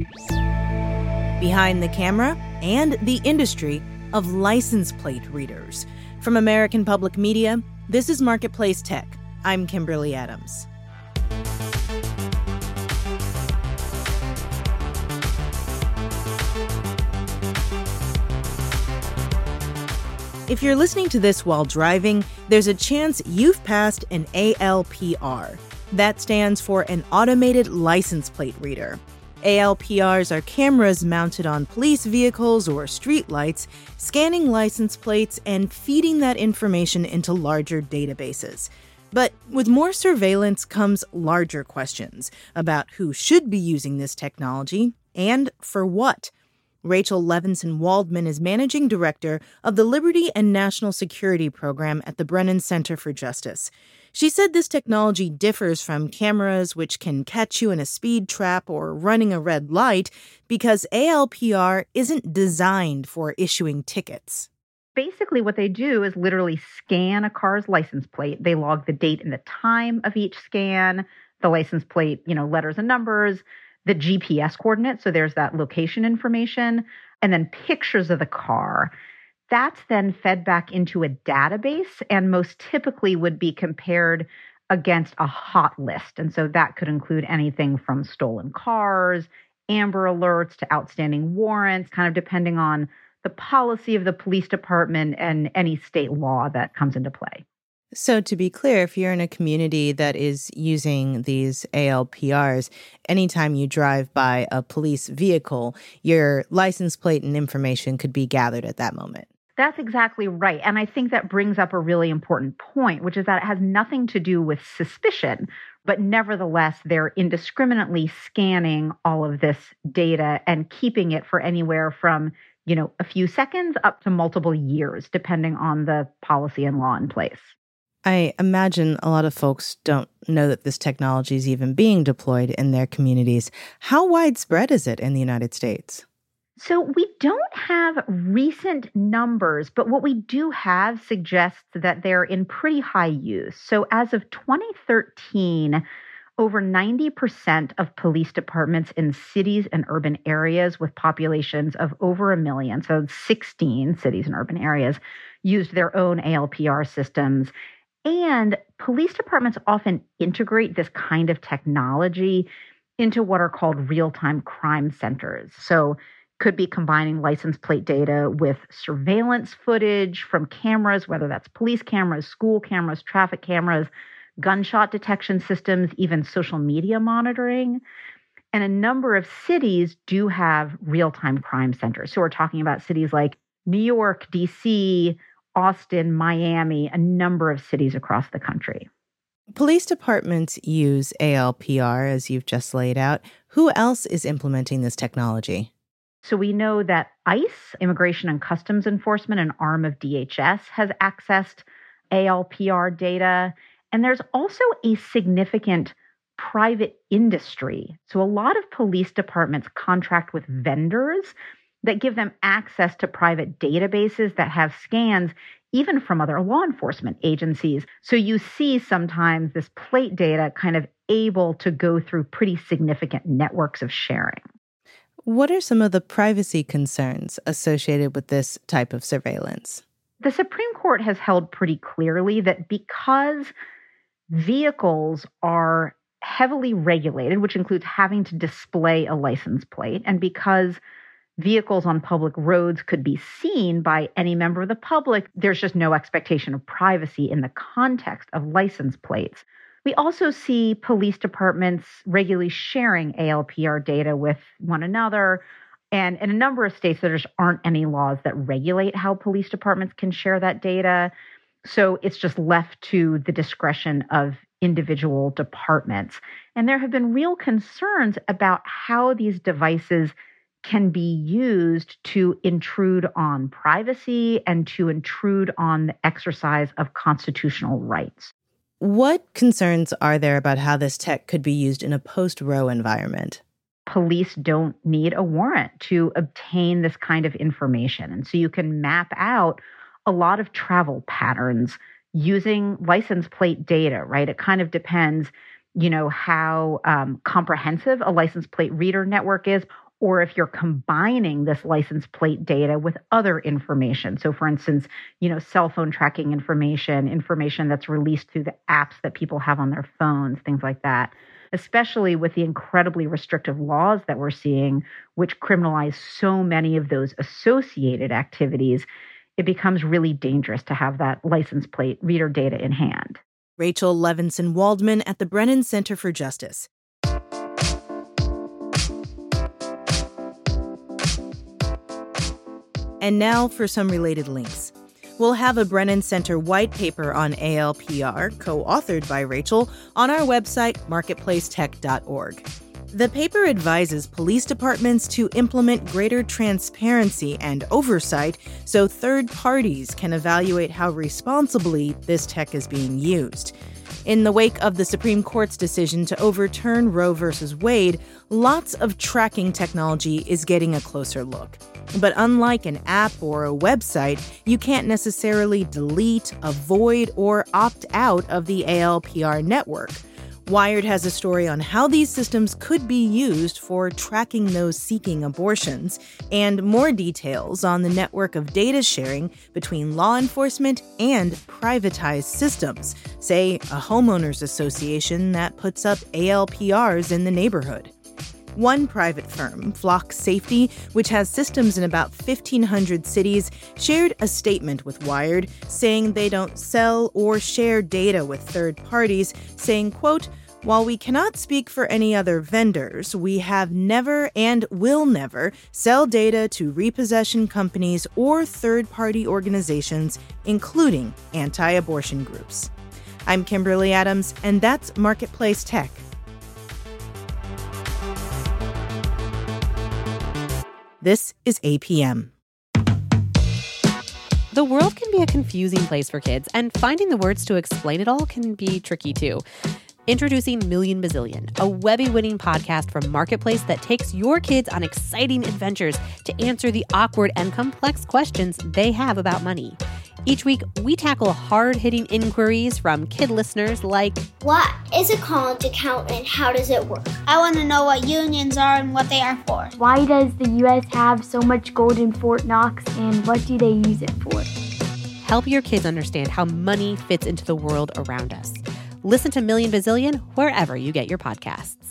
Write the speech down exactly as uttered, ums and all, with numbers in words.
Behind the camera and the industry of license plate readers. From American Public Media, this is Marketplace Tech. I'm Kimberly Adams. If you're listening to this while driving, there's a chance you've passed an A L P R. That stands for an automated license plate reader. A L P Rs are cameras mounted on police vehicles or streetlights, scanning license plates and feeding that information into larger databases. But with more surveillance comes larger questions about who should be using this technology and for what. Rachel Levinson Waldman is managing director of the Liberty and National Security Program at the Brennan Center for Justice. She said this technology differs from cameras which can catch you in a speed trap or running a red light because A L P R isn't designed for issuing tickets. Basically, what they do is literally scan a car's license plate. They log the date and the time of each scan, the license plate, you know, letters and numbers, the G P S coordinates, so there's that location information, and then pictures of the car. That's then fed back into a database and most typically would be compared against a hot list. And so that could include anything from stolen cars, Amber Alerts to outstanding warrants, kind of depending on the policy of the police department and any state law that comes into play. So to be clear, if you're in a community that is using these A L P Rs, anytime you drive by a police vehicle, your license plate and information could be gathered at that moment. That's exactly right. And I think that brings up a really important point, which is that it has nothing to do with suspicion, but nevertheless, they're indiscriminately scanning all of this data and keeping it for anywhere from, you know, a few seconds up to multiple years, depending on the policy and law in place. I imagine a lot of folks don't know that this technology is even being deployed in their communities. How widespread is it in the United States? So we don't have recent numbers, but what we do have suggests that they're in pretty high use. So as of twenty thirteen, over ninety percent of police departments in cities and urban areas with populations of over a million, so sixteen cities and urban areas, used their own A L P R systems. And police departments often integrate this kind of technology into what are called real-time crime centers. So could be combining license plate data with surveillance footage from cameras, whether that's police cameras, school cameras, traffic cameras, gunshot detection systems, even social media monitoring. And a number of cities do have real-time crime centers. So we're talking about cities like New York, D C, Austin, Miami, a number of cities across the country. Police departments use A L P R, as you've just laid out. Who else is implementing this technology? So we know that ICE, Immigration and Customs Enforcement, an arm of D H S, has accessed A L P R data. And there's also a significant private industry. So a lot of police departments contract with vendors that give them access to private databases that have scans, even from other law enforcement agencies. So you see sometimes this plate data kind of able to go through pretty significant networks of sharing. What are some of the privacy concerns associated with this type of surveillance? The Supreme Court has held pretty clearly that because vehicles are heavily regulated, which includes having to display a license plate, and because vehicles on public roads could be seen by any member of the public, there's just no expectation of privacy in the context of license plates. We also see police departments regularly sharing A L P R data with one another. And in a number of states, there just aren't any laws that regulate how police departments can share that data. So it's just left to the discretion of individual departments. And there have been real concerns about how these devices can be used to intrude on privacy and to intrude on the exercise of constitutional rights. What concerns are there about how this tech could be used in a post-Roe environment? Police don't need a warrant to obtain this kind of information. And so you can map out a lot of travel patterns using license plate data, right? It kind of depends, you know, how um, comprehensive a license plate reader network is, or if you're combining this license plate data with other information. So for instance, you know, cell phone tracking information, information that's released through the apps that people have on their phones, things like that, especially with the incredibly restrictive laws that we're seeing, which criminalize so many of those associated activities, it becomes really dangerous to have that license plate reader data in hand. Rachel Levinson-Waldman at the Brennan Center for Justice. And now for some related links. We'll have a Brennan Center white paper on A L P R, co-authored by Rachel, on our website, marketplace tech dot org. The paper advises police departments to implement greater transparency and oversight so third parties can evaluate how responsibly this tech is being used. In the wake of the Supreme Court's decision to overturn Roe v. Wade, lots of tracking technology is getting a closer look. But unlike an app or a website, you can't necessarily delete, avoid, or opt out of the A L P R network. Wired has a story on how these systems could be used for tracking those seeking abortions, and more details on the network of data sharing between law enforcement and privatized systems, say a homeowners association that puts up A L P Rs in the neighborhood. One private firm, Flock Safety, which has systems in about fifteen hundred cities, shared a statement with Wired saying they don't sell or share data with third parties, saying, quote, "While we cannot speak for any other vendors, we have never and will never sell data to repossession companies or third-party organizations, including anti-abortion groups." I'm Kimberly Adams, and that's Marketplace Tech. This is A P M. The world can be a confusing place for kids, and finding the words to explain it all can be tricky too. Introducing Million Bazillion, a Webby-winning podcast from Marketplace that takes your kids on exciting adventures to answer the awkward and complex questions they have about money. Each week, we tackle hard-hitting inquiries from kid listeners like, what is a college account and how does it work? I want to know what unions are and what they are for. Why does the U S have so much gold in Fort Knox, and what do they use it for? Help your kids understand how money fits into the world around us. Listen to Million Bazillion wherever you get your podcasts.